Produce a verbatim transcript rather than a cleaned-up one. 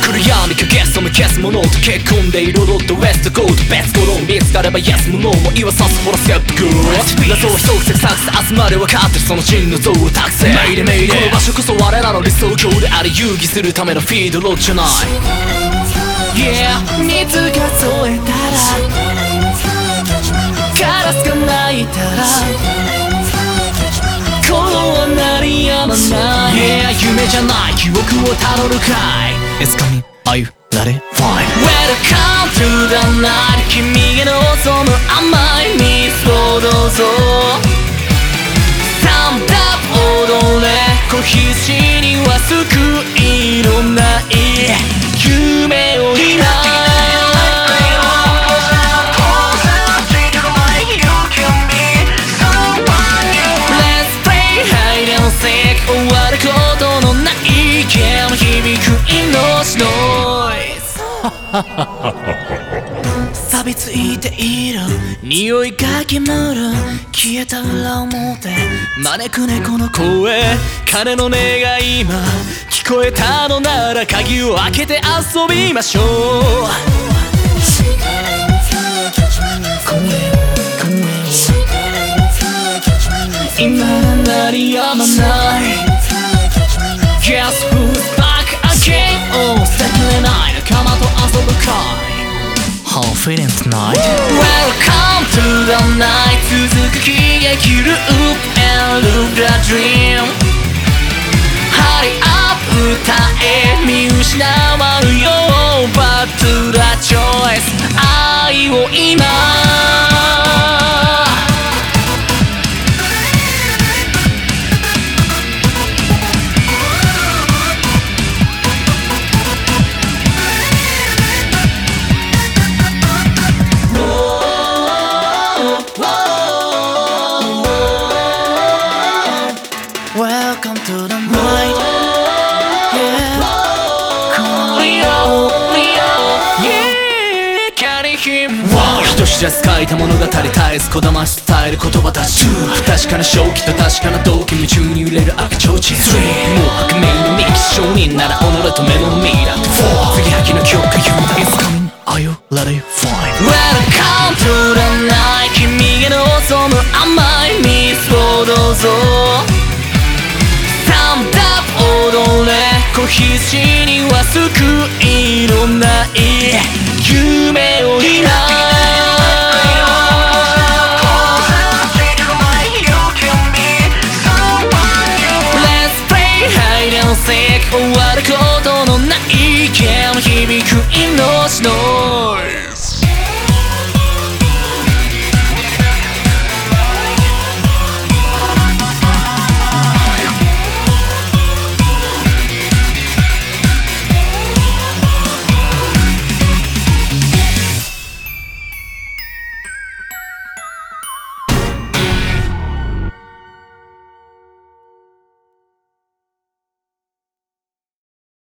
暗闇かゲストも消すものと結婚で彩ったウエストコート別物見つかればイエスもノーも言わさすほらスケップグー謎は一癖サクセ集まれ分かってるその真の像を託せメイデメイデこの場所こそ我らの理想郷であり遊戯するためのフィードロッドじゃない Yeah 水が添えたらカラスが鳴いたら心は鳴り止まない Yeah 夢じゃない記憶をたどるかい It's coming, are you ready? Fine Welcome to the night 君が望む甘いミスをどうぞ Stand up 踊れ子羊には救いのない夢を今終わることのないゲーム響く命ノイズ錆びついている匂いが煙る消えた裏表招く猫の声鐘の音が今聞こえたのなら鍵を開けて遊びましょう今鳴り止まない Guess who's back again? Oh 捨てきれない仲間と遊ぶかい How feeling tonight? Welcome to the night 続く喜劇ループ and loop the dream Hurry up 歌え見失わぬよ But to the choice 愛を今Welcome to the night, yeah. Leo, Leo, yeah. キャリヒム。人知らず書いた物語絶えずこだまし伝える言葉たち。確かな正気と確かな動機夢中に揺れる赤ちょうちん。もう革命の右証人なら己と目のミイラ。継ぎはぎの強化 You is coming, are you ready? Fine. Welcome to the night. 君が望む甘いミスをどうぞ。踊れ子羊には救いのない